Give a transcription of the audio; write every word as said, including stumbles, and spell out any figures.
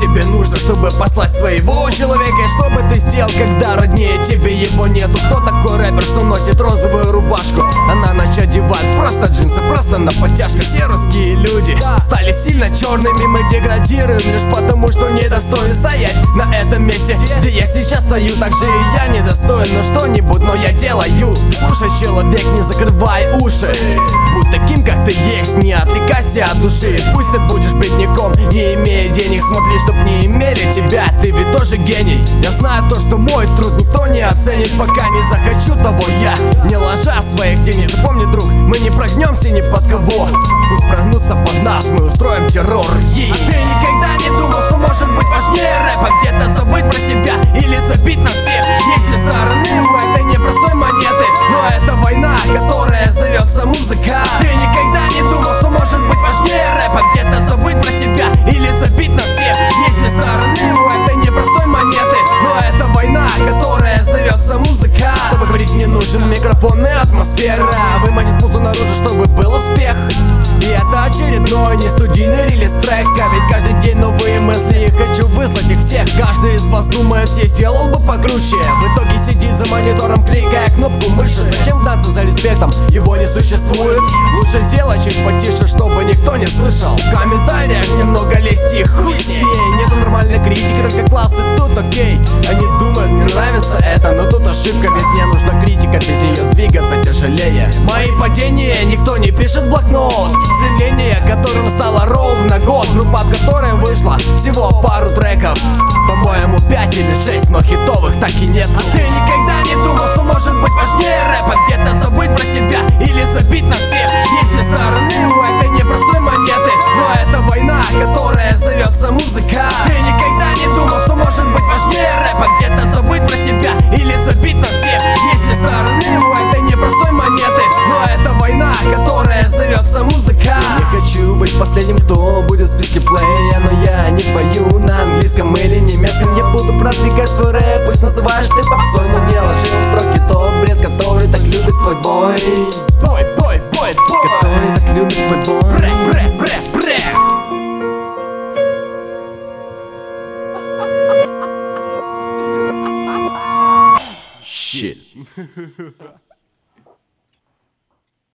тебе нужно, чтобы послать своего человека? И что бы ты сделал, когда роднее тебе его нету? Кто такой рэпер, что носит розовую рубашку, а на ночь одевает просто джинсы, просто на подтяжку? Все русские люди стали сильно черными. Мы деградируем лишь потому, что недостойны стоять на этом месте, где я сейчас стою. Так же и я недостоин, но что-нибудь, но я делаю. Слушай, человек, не закрывай уши, будь таким, как ты есть, не отрекайся от души. Пусть ты будешь бедняком, не имея денег, смотри, чтоб не имели тебя, ты ведь тоже гений. Я знаю то, что мой труд никто не оценит, пока не захочу того я, не ложа своих денег. Запомни, друг, мы не прогнемся ни под кого, пусть прогнутся под нас, мы устроим террор. Ей. А ты никогда не думал, что может быть важнее рэпа? Где-то забыть про себя или забить на всех? Есть две стороны у этой непростой монеты, но это война, которая зовется музыка. Ты никогда не думал, что может быть важнее рэпа? Где-то забыть про себя или забить на всех? Есть две стороны у этой непростой монеты, но это война, которая зовется музыка. Чтобы говорить, мне нужен микрофон и атмосфера, выманить музу наружу, чтобы был успех. И это очередной не студийный релиз трека, ведь каждый день новые мысли, и хочу выслать их всех. Каждый из вас думает, я сделал бы покруче, в итоге сидит за монитором, кликая кнопку мыши. Зачем гнаться за респектом? Его не существует. Лучше сделать чуть потише, чтобы никто не слышал. В комментариях немного лезть и хуй с ней. Нету нормальной критики, только классы тут окей. Они думают, мне нравится это, но тут ошибка, ведь мне нужна критика, без нее двигаться тяжелее. Мои падения никто не пишет в блокнот, стремление, которым стало ровно год. Группа, от которой вышла всего пару треков, по-моему, пять или шесть, но хитовых так и нет. А ты никогда не думал, что может быть важнее рэпа? Где-то забыть про себя или забить на всех? Есть две стороны у этой непростой монеты, но это война, которая зовется музыка. Ты никогда не думал, что может быть важнее рэпа? Где-то забыть про себя или забить на всех? Есть две стороны у этой непростой монеты, но это война, которая зовется музыка. Я хочу быть последним, кто будет в списке плея, но я не пою на английском или немецком. Я буду продвигать свой рэп, пусть называешь ты попсой, но не ложи в строки тот бред, который так любит твой бой. Бой, бой, бой, бой, который так любит твой бой. Бре, бре, бре, бре. Shit.